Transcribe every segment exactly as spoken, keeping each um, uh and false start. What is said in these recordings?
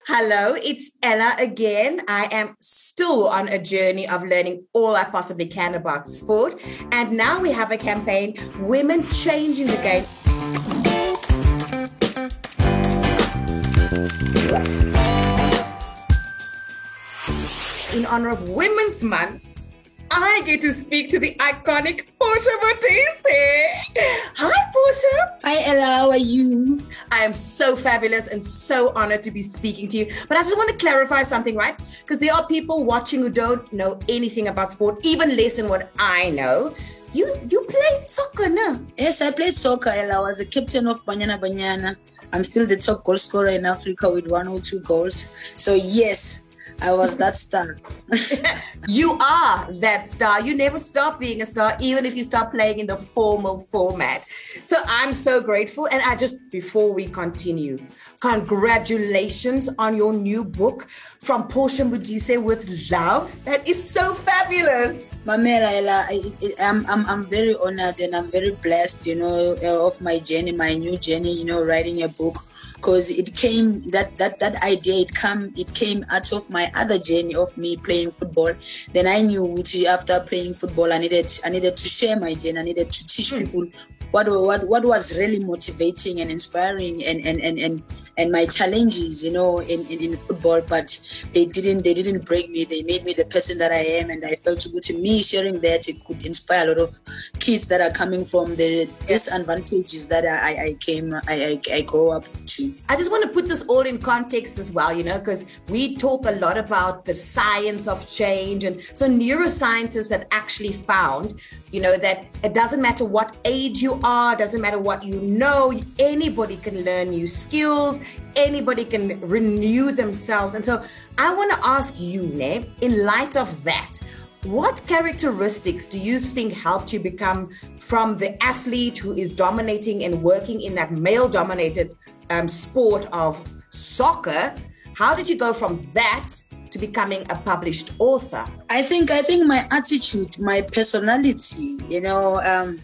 Hello, it's Ella again. I am still on a journey of learning all I possibly can about sport. And now we have a campaign, Women Changing the Game. In honor of Women's Month, I get to speak to the iconic Portia Modise. Hi, Portia. Hi, Ella. How are you? I am so fabulous and so honored to be speaking to you. But I just want to clarify something, right? Because there are people watching who don't know anything about sport, even less than what I know. You you played soccer, no? Yes, I played soccer, Ella. I was the captain of Banyana Banyana. I'm still the top goal scorer in Africa with one or two goals. So, yes, I was that star. You are that star. You never stop being a star, even if you start playing in the formal format. So I'm so grateful. And I just, before we continue, congratulations on your new book, From Portia Modise with Love. That is so fabulous. Mamela, Ella, I, I, I'm, I'm, I'm very honored and I'm very blessed, you know, uh, of my journey, my new journey, you know, writing a book. Because it came, that, that, that idea, it came, it came out of my other journey of me playing football. Then I knew which after playing football, I needed, I needed to share my journey. I needed to teach mm. people what, what, what was really motivating and inspiring and, and, and, and, and my challenges, you know, in, in, in football. But they didn't, they didn't break me. They made me the person that I am. And I felt good to me sharing that it could inspire a lot of kids that are coming from the disadvantages that I, I came, I, I, I grew up to. I just want to put this all in context as well, you know, because we talk a lot about the science of change. And so neuroscientists have actually found, you know, that it doesn't matter what age you are, doesn't matter what you know, anybody can learn new skills, anybody can renew themselves. And so I want to ask you, Ne, in light of that, what characteristics do you think helped you become from the athlete who is dominating and working in that male-dominated um, sport of soccer? How did you go from that to becoming a published author? I think I think my attitude, my personality, you know, um,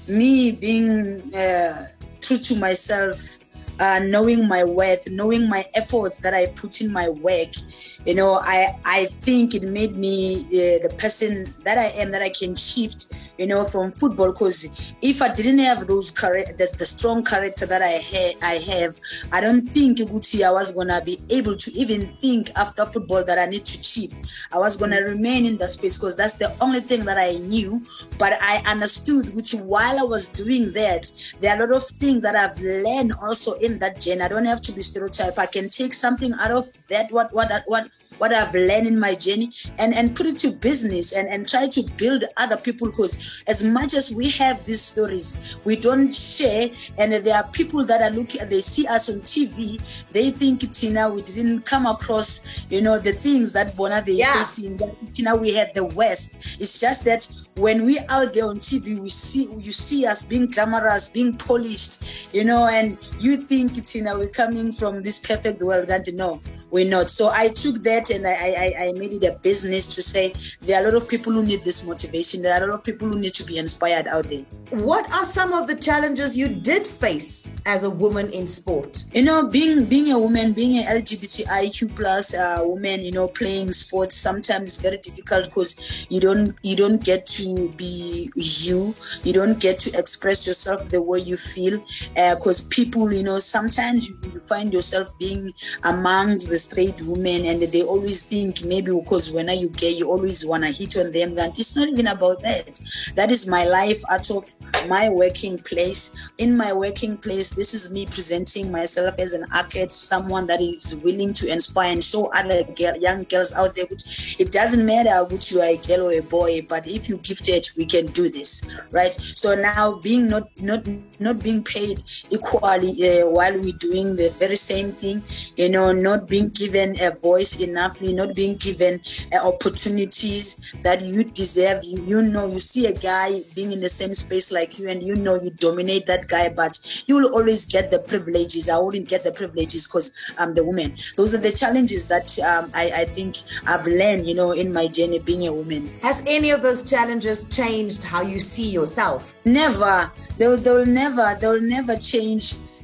me being uh, true to myself, uh, knowing my worth, knowing my efforts that I put in my work, you know, I, I think it made me uh, the person that I am, that I can shift, you know, from football. Because if I didn't have those character, the, the strong character that I, ha- I have, I don't think Gucci, I was going to be able to even think after football that I need to shift. I was going to remain in that space because that's the only thing that I knew. But I understood, Gucci, while I was doing that, there are a lot of things that I've learned also in that journey. I don't have to be stereotyped. I can take something out of that, what, what, what, what I've learned in my journey and, and put it to business and, and try to build other people. Because as much as we have these stories, we don't share. And there are people that are looking, they see us on T V, they think, Tina, we didn't come across, you know, the things that Bona they yeah. facing. That, Tina, we had the West. It's just that when we out there on T V, we see, you see us being glamorous, being polished, you know, and you think, Tina, we're coming from this perfect world. And no, we're not. So I took that and I, I, I made it a business to say there are a lot of people who need this motivation. There are a lot of people who need to be inspired out there. What are some of the challenges you did face as a woman in sport? You know, being being a woman, being an L G B T I Q plus uh, woman, you know, playing sports sometimes it's very difficult because you don't you don't get to be you. You don't get to express yourself the way you feel because uh, people, you know, sometimes you, you find yourself being amongst the straight women and they always think maybe because when you gay, you always want to hit on them. And it's not even about that. That is my life out of my working place. In my working place, this is me presenting myself as an athlete, someone that is willing to inspire and show other girl, young girls out there, which it doesn't matter which you are, a girl or a boy, but if you gifted, we can do this, right? So now being not not not being paid equally uh, while we're doing the very same thing, you know, not being given a voice enough, not being given uh, opportunities that you deserve. You, you know, you see a guy being in the same space like you and you know you dominate that guy, but you will always get the privileges. I wouldn't get the privileges because I'm the woman. Those are the challenges that um, I, I think I've learned, you know, in my journey being a woman. Has any of those challenges changed how you see yourself? Never. They'll, they'll never, they'll never change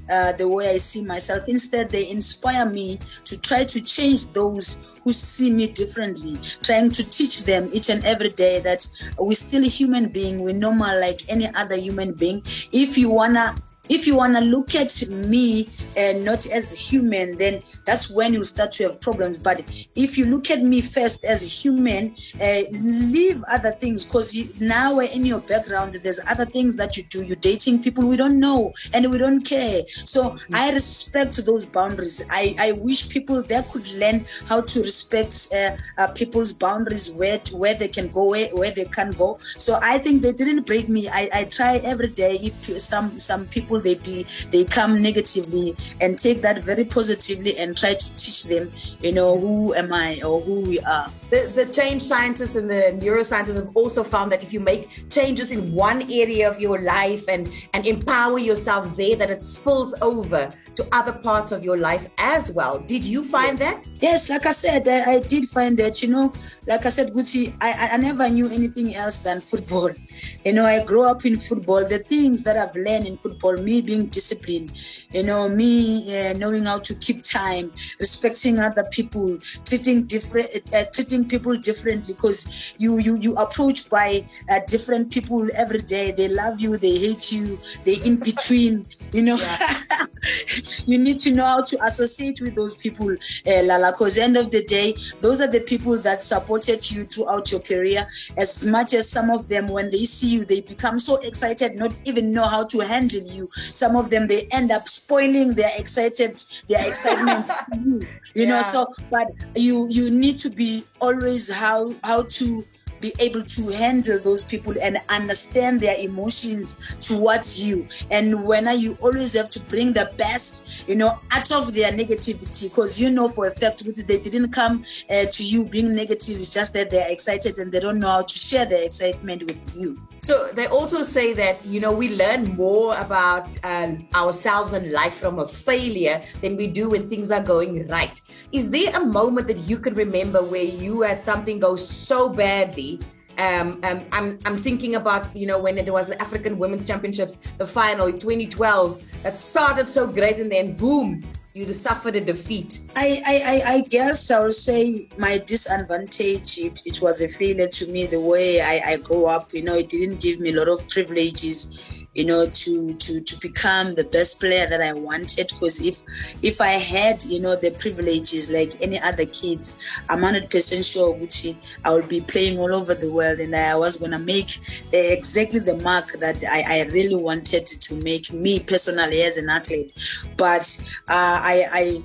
uh, the way I see myself. Instead, they inspire me to try to change those who see me differently, trying to teach them each and every day that we're still a human being, we're normal like any other human being. If you wanna If you want to look at me and uh, not as human, then that's when you start to have problems. But if you look at me first as a human, uh, leave other things, because now in your background, there's other things that you do. You're dating people we don't know and we don't care. So mm-hmm. I respect those boundaries. I, I wish people there could learn how to respect uh, uh, people's boundaries, where to, where they can go, where, where they can't go. So I think they didn't break me. I, I try every day. If some some people they be they come negatively, and take that very positively and try to teach them, you know, who am I or who we are. The, the change scientists and the neuroscientists have also found that if you make changes in one area of your life and, and empower yourself there, that it spills over to other parts of your life as well. Did you find yes. that? Yes, like I said, I, I did find that, you know, like I said, Gucci, I, I never knew anything else than football. You know, I grew up in football. The things that I've learned in football, me being disciplined, you know, me uh, knowing how to keep time, respecting other people, treating different, uh, treating people differently, because you you you approach by uh, different people every day. They love you, they hate you, they in between, you know. Yeah. You need to know how to associate with those people, uh, Lala, because end of the day, those are the people that supported you throughout your career. As much as some of them, when they see you, they become so excited, not even know how to handle you. Some of them, they end up spoiling their excited, their excitement. you, you yeah. know, so, but you you need to be always how how to be able to handle those people and understand their emotions towards you. And when you always have to bring the best, you know, out of their negativity, because you know for a fact they didn't come uh, to you being negative. It's just that they're excited and they don't know how to share their excitement with you. So they also say that, you know, we learn more about um, ourselves and life from a failure than we do when things are going right. Is there a moment that you can remember where you had something go so badly? Um, um, I'm I'm thinking about, you know, when it was the African Women's Championships, the final in twenty twelve, that started so great and then boom, you suffered a defeat. I, I, I guess I would say my disadvantage, it, it was a failure to me, the way I, I grew up. You know, it didn't give me a lot of privileges, you know, to, to, to become the best player that I wanted. Because if if I had, you know, the privileges like any other kids, I'm one hundred percent sure Gucci, I would be playing all over the world, and I was going to make uh, exactly the mark that I, I really wanted to make, me personally as an athlete. But uh, I, I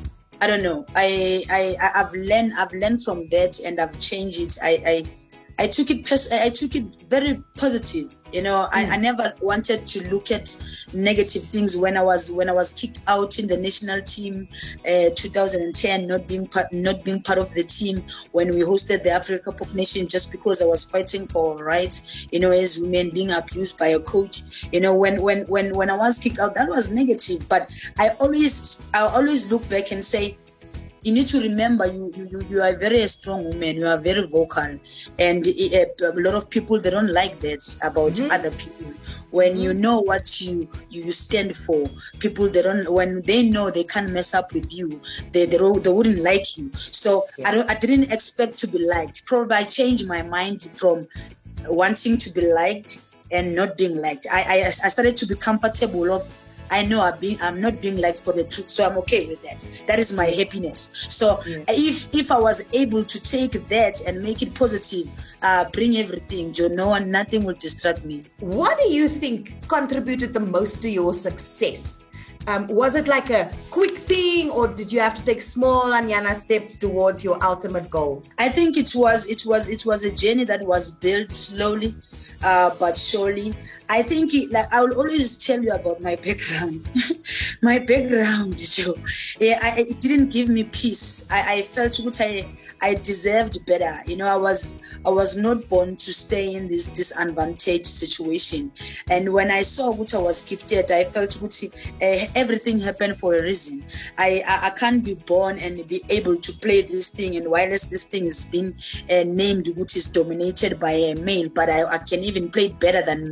I don't know. I I I've learned I've learned from that, and I've changed it. I I, I took it pers- I took it very positive. You know, mm. I, I never wanted to look at negative things. When I was when I was kicked out in the national team, uh, two thousand ten, not being part not being part of the team when we hosted the Africa Cup of Nations, just because I was fighting for rights. You know, as women, being abused by a coach. You know, when when when when I was kicked out, that was negative. But I always I always look back and say, you need to remember you, you you are a very strong woman. You are very vocal, and a, a lot of people, they don't like that about mm-hmm. other people. When mm-hmm. you know what you, you stand for, people they don't. When they know they can't mess up with you, they they, they wouldn't like you. So yeah. I don't. I didn't expect to be liked. Probably I changed my mind from wanting to be liked and not being liked. I I, I started to be comfortable of. I know I'm, being, I'm not being liked for the truth, so I'm okay with that. That is my happiness. So yeah. if if I was able to take that and make it positive, uh, bring everything, you know, and nothing will distract me. What do you think contributed the most to your success? Um, was it like a quick thing, or did you have to take small Anyana steps towards your ultimate goal? I think it was it was it was a journey that was built slowly. Uh, but surely, I think, it, like I will always tell you about my background. my background, Joe. Yeah, I, it didn't give me peace. I, I felt what I I deserved better. You know, I was I was not born to stay in this disadvantaged situation. And when I saw what I was gifted, I felt what uh, everything happened for a reason. I, I I can't be born and be able to play this thing. And while this thing is being uh, named, which is dominated by a male, but I, I can even play better than men.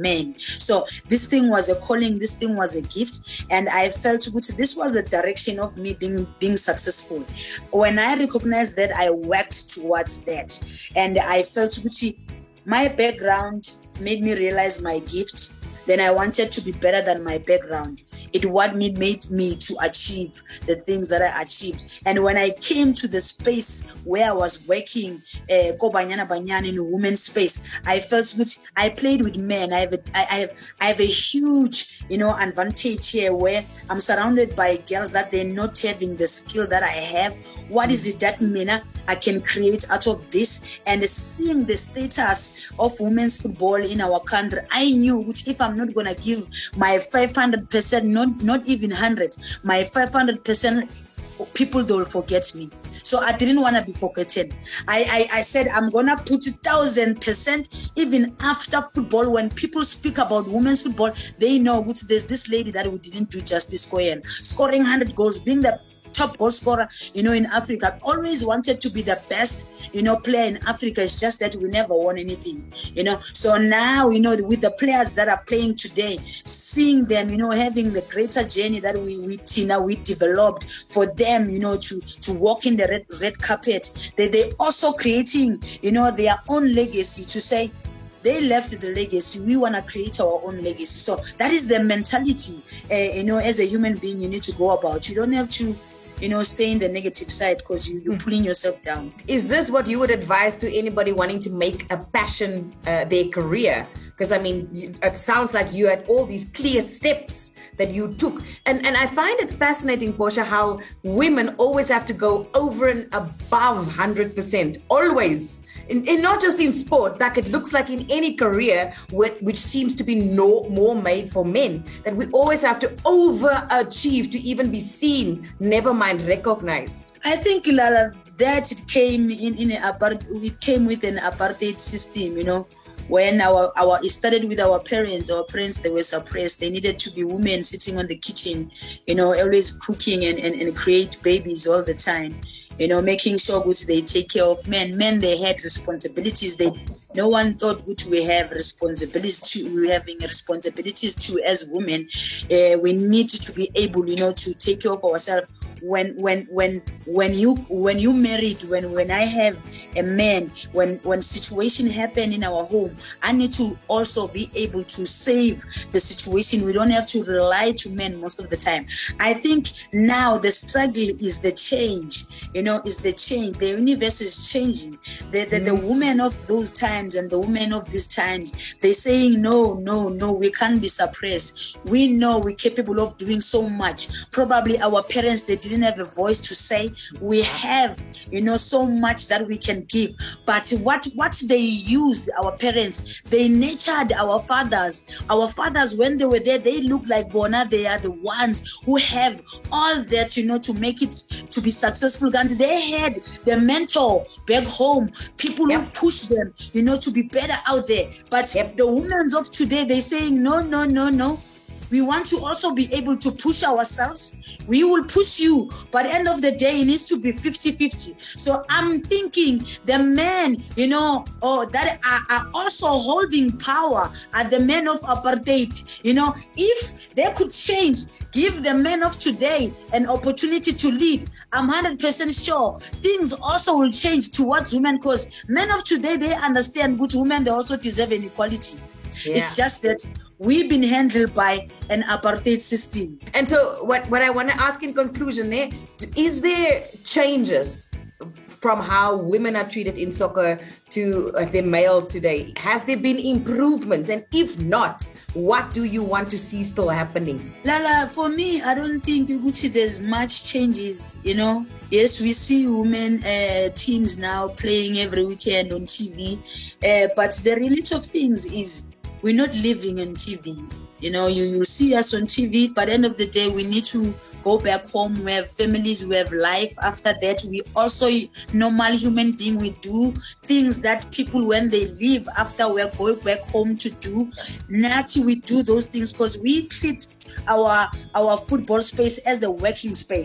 So this thing was a calling, this thing was a gift, and I felt good. This was the direction of me being being successful. When I recognized that, I worked towards that, and I felt good. My background made me realize my gift. Then I wanted to be better than my background. It what made, made me to achieve the things that I achieved. And when I came to the space where I was working, uh, Kobanyana Banyan in a women's space, I felt good. I played with men. I have, a, I, I, have, I have a huge, you know, advantage here where I'm surrounded by girls that they're not having the skill that I have. What is it that Mina I can create out of this? And seeing the status of women's football in our country, I knew which if I'm not gonna give my five hundred percent, not not even one hundred, my five hundred percent, people they will forget me. So I didn't want to be forgotten. I, I I said I'm gonna put a thousand percent. Even after football, when people speak about women's football, they know which there's this lady that we didn't do justice scoring, scoring one hundred goals, being the top goal scorer, you know, in Africa. I've always wanted to be the best, you know, player in Africa. It's just that we never won anything, you know. So now, you know, with the players that are playing today, seeing them, you know, having the greater journey that we, we Tina, we developed for them, you know, to, to walk in the red, red carpet, they, they also creating, you know, their own legacy to say, they left the legacy. We want to create our own legacy. So that is the mentality, uh, you know, as a human being, you need to go about. You don't have to, you know, stay in the negative side because you, you're pulling yourself down. Is this what you would advise to anybody wanting to make a passion uh, their career? Because, I mean, it sounds like you had all these clear steps that you took. And and I find it fascinating, Portia, how women always have to go over and above one hundred percent, always. In, in not just in sport, like it looks like in any career which, which seems to be no more made for men, that we always have to overachieve to even be seen, never mind recognized. I think, Lala, that it came in, in a, it came with an apartheid system, you know. When our, our it started with our parents, our parents, they were suppressed. They needed to be women sitting on the kitchen, you know, always cooking and, and, and create babies all the time, you know, making sure good they take care of men. Men, they had responsibilities. They no one thought good we have responsibilities to we having responsibilities too as women. Uh, we need to be able, you know, to take care of ourselves. When when when when you when you married, when when I have a man, when when situation happen in our home, I need to also be able to save the situation. We don't have to rely to men most of the time. I think now the struggle is the change, you know, is the change. The universe is changing. The the, mm. the women of those times and the women of these times, they're saying no, no, no, we can't be suppressed. We know we're capable of doing so much. Probably our parents, they didn't have a voice to say. We have, you know, so much that we can give. But what what they used, our parents, they nurtured our fathers. Our fathers, when they were there, they looked like Bona. They are the ones who have all that, you know, to make it to be successful. And they had the mentor back home, people yep. who push them, you know, to be better out there. But yep. the women of today, they're saying no, no, no, no. We want to also be able to push ourselves. We will push you, but at the end of the day, it needs to be fifty-fifty. So I'm thinking the men, you know, or that are, are also holding power are the men of apartheid. You know, if they could change, give the men of today an opportunity to lead, I'm one hundred percent sure things also will change towards women, because men of today, they understand good women, they also deserve an equality. Yeah. It's just that we've been handled by an apartheid system. And so what, what I want to ask in conclusion there, is there changes from how women are treated in soccer to uh, the males today? Has there been improvements? And if not, what do you want to see still happening? Lala, for me, I don't think Gucci, there's much changes, you know. Yes, we see women uh, teams now playing every weekend on T V. Uh, but the reality of things is we're not living on T V. You know, you, you see us on T V, but at the end of the day, we need to go back home. We have families, we have life. After that, we also normal human being. We do things that people, when they leave after we're going back home to do. Not we do those things because we treat our our football space as a working space.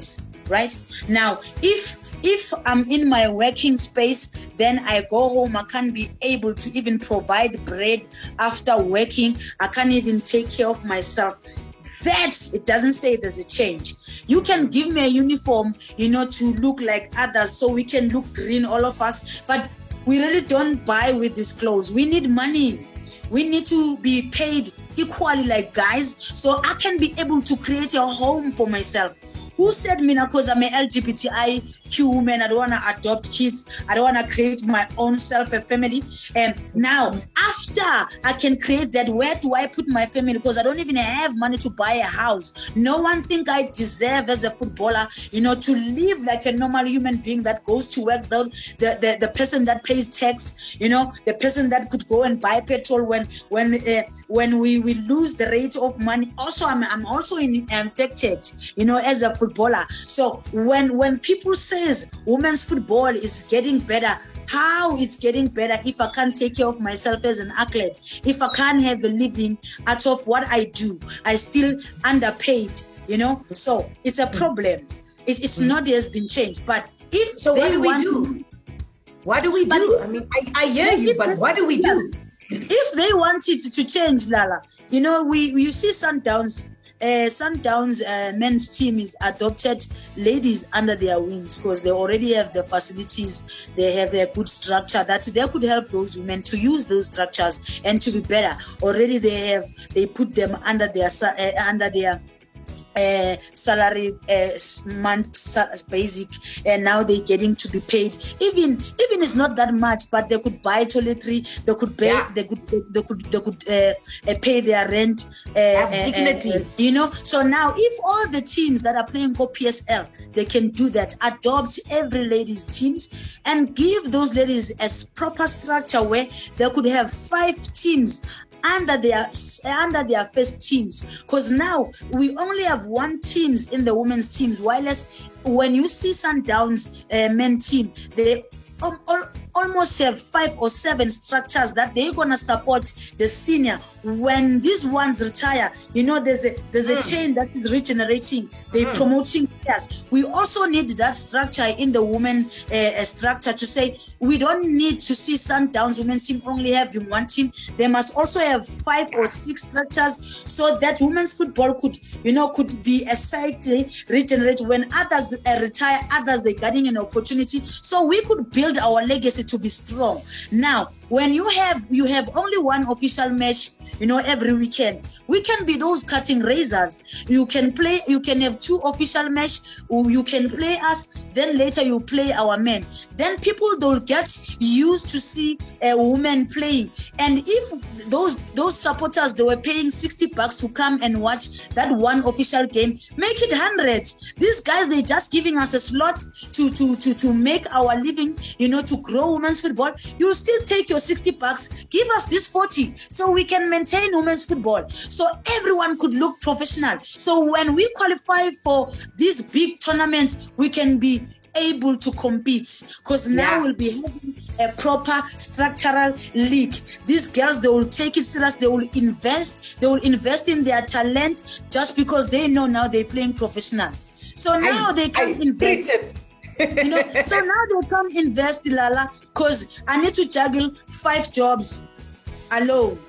right? Now, if if I'm in my working space, then I go home, I can't be able to even provide bread after working. I can't even take care of myself. That, it doesn't say there's a change. You can give me a uniform, you know, to look like others so we can look green, all of us, but we really don't buy with these clothes. We need money. We need to be paid equally like guys so I can be able to create a home for myself. Who said me now because I'm an L G B T I Q woman, I don't want to adopt kids, I don't want to create my own self a family? And now, after I can create that, where do I put my family? Because I don't even have money to buy a house. No one think I deserve as a footballer, you know, to live like a normal human being that goes to work, the, the, the, the person that pays tax, you know, the person that could go and buy petrol when when uh, when we, we lose the rate of money. Also, I'm, I'm also in, infected, you know, as a footballer. So when when people says women's football is getting better, how it's getting better if I can't take care of myself as an athlete, if I can't have a living out of what I do, I still underpaid, you know? So it's a problem. It's, it's not has been changed. But if so, they what do we want, do? What do we do? I mean, I, I hear you, but what do we do? If they want it to change, Lala, you know, we you see Sundowns. Uh, Sundowns uh, men's team is adopted ladies under their wings because they already have the facilities, they have a good structure that they could help those women to use those structures and to be better. Already they have they put them under their uh, under their Uh, salary uh, month basic, and now they're getting to be paid. Even even it's not that much, but they could buy toiletry, they could pay, yeah. they could they could they could uh, uh, pay their rent. Uh, dignity, uh, uh, you know. So now, if all the teams that are playing for P S L, they can do that. Adopt every ladies' teams and give those ladies a proper structure where they could have five teams under their under their first teams, because now we only have one teams in the women's teams, while as when you see Sundowns uh, men team, they um, all, almost have five or seven structures that they're gonna support the senior. When these ones retire, you know, there's a there's a mm. chain that is regenerating. They're mm. promoting players. We also need that structure in the women uh, structure to say we don't need to see Sundowns women's team only having one team. They must also have five or six structures so that women's football could, you know, could be a cycle regenerate. When others uh, retire, others they're getting an opportunity. So we could build our legacy to be strong. Now, when you have you have only one official match, you know, every weekend, we can be those cutting razors. You can play, you can have two official match, or you can play us, then later you play our men. Then people they'll get used to see a woman playing. And if those those supporters they were paying sixty bucks to come and watch that one official game, make it hundreds. These guys they just giving us a slot to to to to make our living, you know, to grow women's football. You still take your sixty bucks, give us this forty so we can maintain women's football, so everyone could look professional. So when we qualify for these big tournaments, we can be able to compete, because now yeah. we'll be having a proper structural league. These girls, they will take it serious, they will invest, they will invest in their talent just because they know now they're playing professional. So now I, they can I invest it. You know, so now they come invest, Lala, because I need to juggle five jobs alone.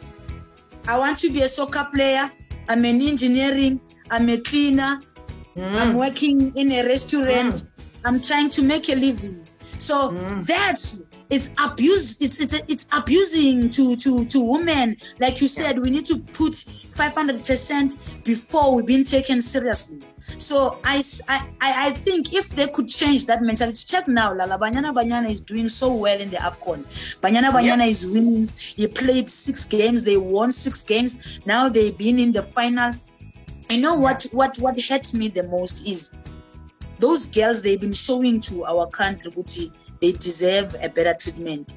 I want to be a soccer player, I'm an engineering, I'm a cleaner, mm. I'm working in a restaurant, mm. I'm trying to make a living. So mm. that's it's abuse. It's it's it's abusing to to to women. Like you said, we need to put five hundred percent before we've been taken seriously. So I, I I think if they could change that mentality. Check now, Lala Banyana Banyana is doing so well in the AFCON. Banyana Banyana yep. is winning. He played six games. They won six games. Now they've been in the final. You know what what what hurts me the most is those girls they've been showing to our country, Guti, they deserve a better treatment.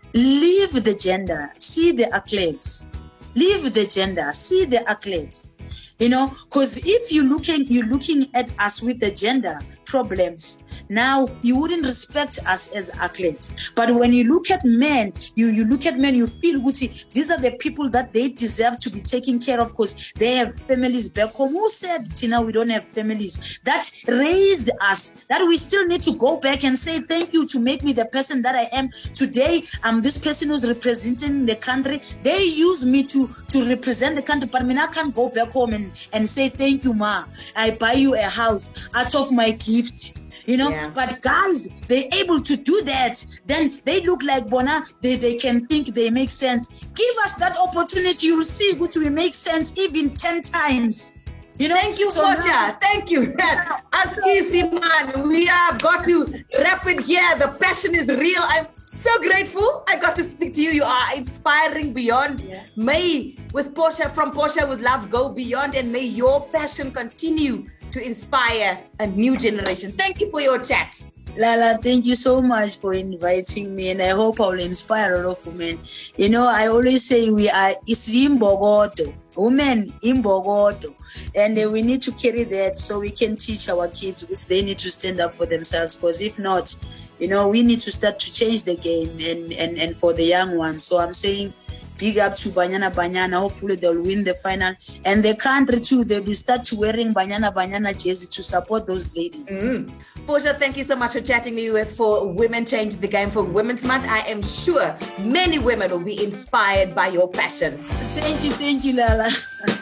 Leave the gender, see the athletes. Leave the gender, see the athletes. You know, because if you're looking, you're looking at us with the gender problems, now you wouldn't respect us as athletes. But when you look at men, you, you look at men, you feel good. These are the people that they deserve to be taken care of because they have families back home. Who said, Tina, we don't have families? That raised us, that we still need to go back and say thank you to make me the person that I am today. I'm this person who's representing the country. They use me to, to represent the country, but I mean, I can't go back home and, and say thank you, ma. I buy you a house out of my gift. You know, yeah. But guys, they're able to do that. Then they look like Bona. They, they can think they make sense. Give us that opportunity. You'll see which will make sense even ten times. You know? Thank you, so Portia. Thank you. Aski Siman, we have got to wrap it here. The passion is real. I'm so grateful I got to speak to you. You are inspiring beyond. Yeah. May with Portia, from Portia with Love, go beyond, and may your passion continue to inspire a new generation. Thank you for your chat. Lala, thank you so much for inviting me, and I hope I will inspire a lot of women. You know, I always say we are Isimbogodo, women in Bogodo, and uh, we need to carry that so we can teach our kids which they need to stand up for themselves, because if not, you know, we need to start to change the game and, and, and for the young ones. So I'm saying big up to Banyana Banyana. Hopefully they'll win the final. And the country too, they'll be start wearing Banyana Banyana jersey to support those ladies. Mm. Portia, thank you so much for chatting me with for Women Change the Game for Women's Month. I am sure many women will be inspired by your passion. Thank you, thank you, Lala.